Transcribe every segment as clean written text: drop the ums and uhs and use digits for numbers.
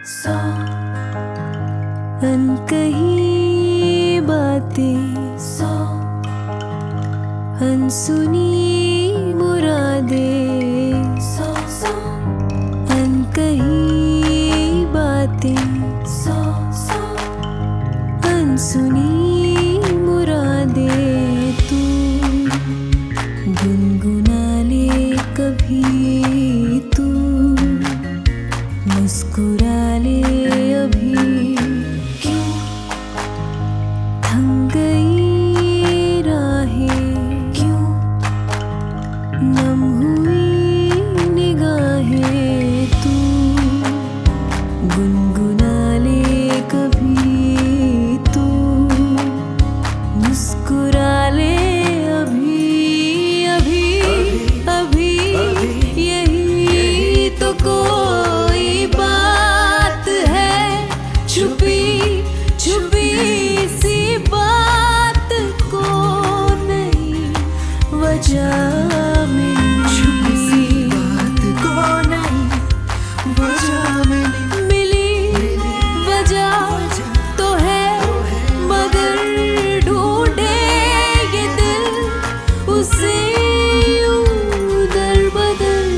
सौ अनकही बातें, सौ अनसुनी मुरादें, सौ सौ अनकही बातें, सौ सौ अनसुनी मुरादें। तू गुनगुना ले कभी, तू मुस्कुरा ले अभी, क्यों थम गई राहें, क्यों नम हुई निगाहें। तू गुनगुना ले कभी, तू मुस्कुरा ले अभी, अभी अभी यही तो कोई बात है, छुपी छुपी सी बात को नहीं वजह मिली, छुपी सी बात को नहीं वजह मिली, वजह तो है मगर ढूंढे ये दिल उसे उदर बदल,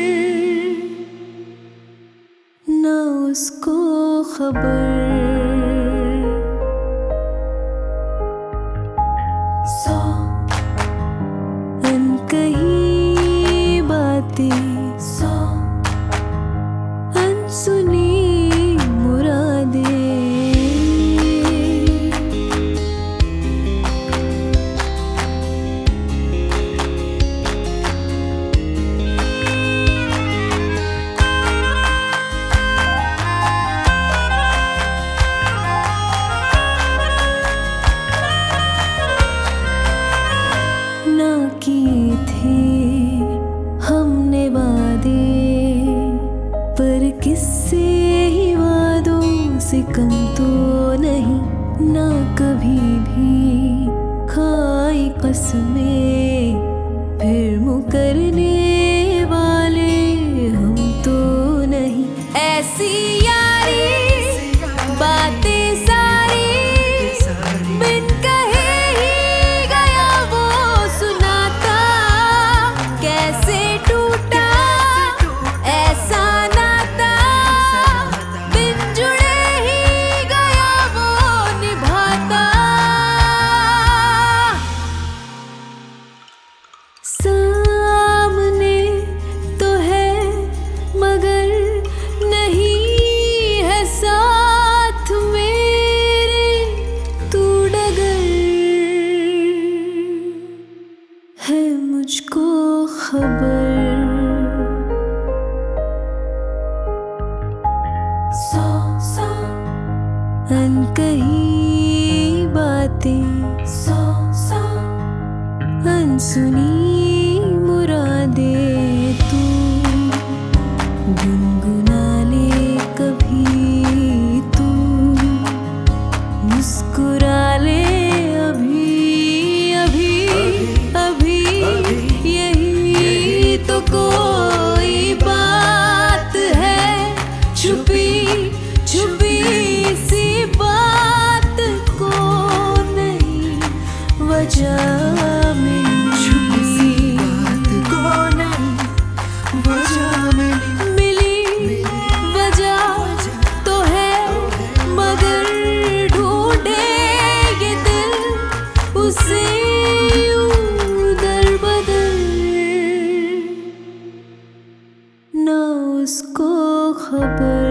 ना उसको खबर। सौ अनकही बातें, सौ अनसुनी मुरादें। ना किए थे हमने वादे, पर किससे ही वादों से कम तो नहीं, ना कभी भी खाई कसमें, फिर मुकरने वाले हम तो नहीं। ऐसी यारी बातें सारी बिन कहे ही गया वो सुनाता, कैसे टूटा ऐसा नाता, बिन जुड़े ही गया वो निभाता। सामने तो है मगर नहीं है साथ मेरे, तू डगर है मुझको खबर। सौ सौ अनकही बातें, सौ सौ अनसुनी मुरादें। तू गुनगुना ले कभी, तू मुस्कुरा ले अभी, अभी अभी यही तो कोई बात है, छुपी छुपी सी बात को नहीं वजह मिली, छुपी सी बात को नहीं वजह मिली, वजह तो है मगर ढूंढे ये दिल उसे उदर बदल, ना उसको खबर।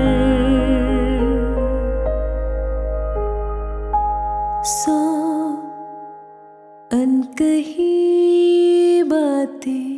सौ अनकही बातें,